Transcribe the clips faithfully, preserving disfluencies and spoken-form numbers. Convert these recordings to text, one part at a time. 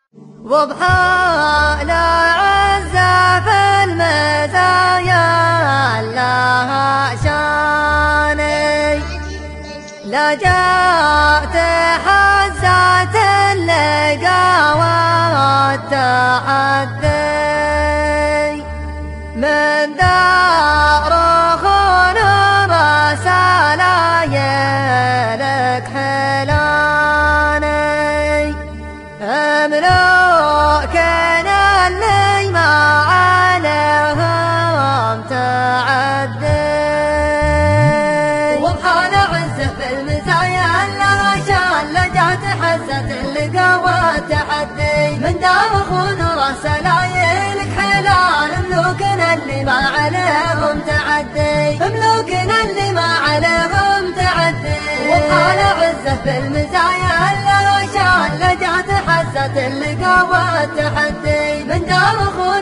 وبحال عزة في المزايا لها شاني، لا جاءت حزة اللقا والتحدي من دار خون رسالايلك حلاني، أملوكنا اللي ما عليهم تعدي. وبحال عزة في المزايا لها شان، لجات حزة اللقا والتحدي من دار خون رسالايلك حلان، ملوكنا اللي ما عليهم تعدي، ملوكنا اللي ما عليهم تعدي. وبحال عزة في المزايا لها شان، لجات حزة اللقا والتحدي من دار خون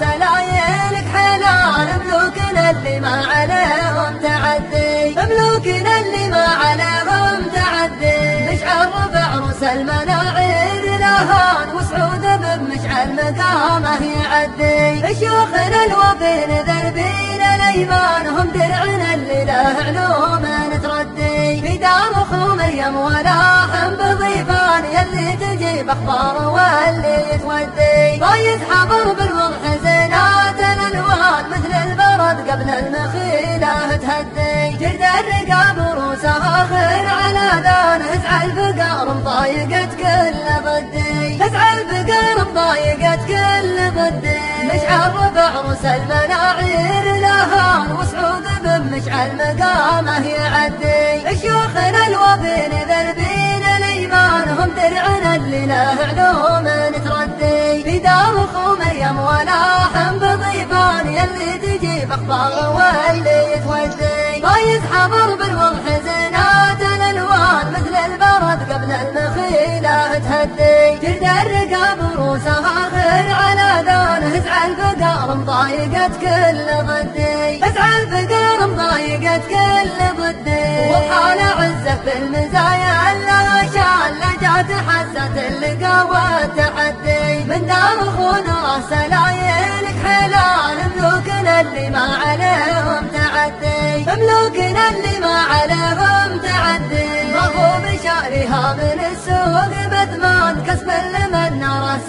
رسالايلك حلان، ملوكنا اللي ما عليهم تعدي، ملوكنا اللي ما عليهم تعدي. مشعل ربع روس المناعير لهان، وسعود بمشعل مقامه يعدي. شيوخنا الوفين ذربين الايمان، هم درعنا اللي له علوم نتردي. في دار اخو مريم ولاحم بضيفان، يلي تجيب اخبار واللي يتودي. بايز حضر بالوضح زينات الالوان، مثل البرد قبل المخيله تهدي. جلد الرقاب وروسها خير على ذان، هزع الفقار مضايقت كل ضدي، هزع الفقار مضايقت كل ضدي. مشعل ربع روس المناعير لهان، وسعود بمشعل مقامه يعدي. شيوخنا الوفين ذربين الايمان، هم درعنا اللي له علوم نتردي. في دار اخو مريم ولاحم بضيفان، يلي تجيب اخبار واللي يتودي. بايز حضر بالوضح زينات الالوان، مثل البرد قبل المخيله تهدي. جلد الرقاب وروسها خير على ذان، هزع الفقار مضايقت كل ضدي، هزع الفقار مضايقت كل ضدي. وبحال عزة في المزايا لها شان، لجات حزة اللقا والتحدي من دار خون رسالايلك حلان، ملوكنا اللي ما عليهم تعدي، ملوكنا اللي ما عليهم تعدي. ما هو بشارها من السوق بثمان، كسب لمن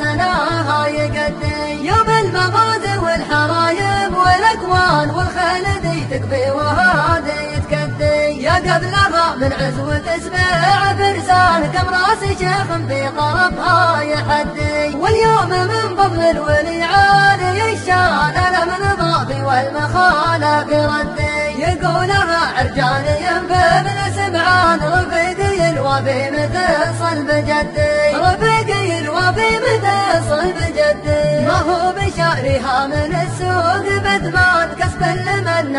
رسناها يقدي. يوم المغازي والحرايب والاكوان، والخيل ذي تكفي وهذه يتكدي. يا قبلها من عزوة سبع فرسان، كم راس شيخ في طرفها يحدي. واليوم من فضل الولي عالي الشان، لمن ضافي والمخالف ردي. يقولها عرجاني بابن سبعان، رفيقي الوفي مثل صلب جدي، رفيقي الوفي مثل صلب جدي. ما هو بشارها من السوق بثمان، كسب لمن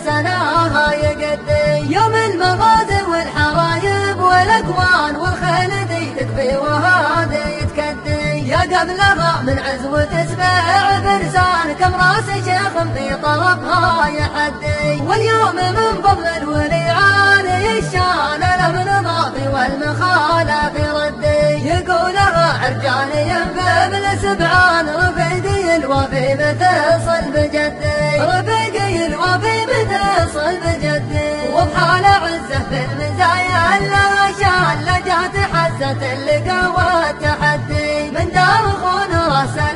رسناها يقدي. يوم المغازي والحرايب والاكوان، والخيل ذي تكفي وهذه يتكدي. يا قبلها من عزوة سبع فرسان، كم راس شيخ في طرفها يحدي. واليوم من فضل الولي عالي الشان، لمن ضافي والمخالف ردي. يقولها عرجاني بابن سبعان، رفيقي الوفي مثل صلب جدي، رفيقي الوفي مثل صلب جدي. وبحال عزة في المزايا لها شان، لجات حزة اللقا والتحدي من دار خون رسالايلك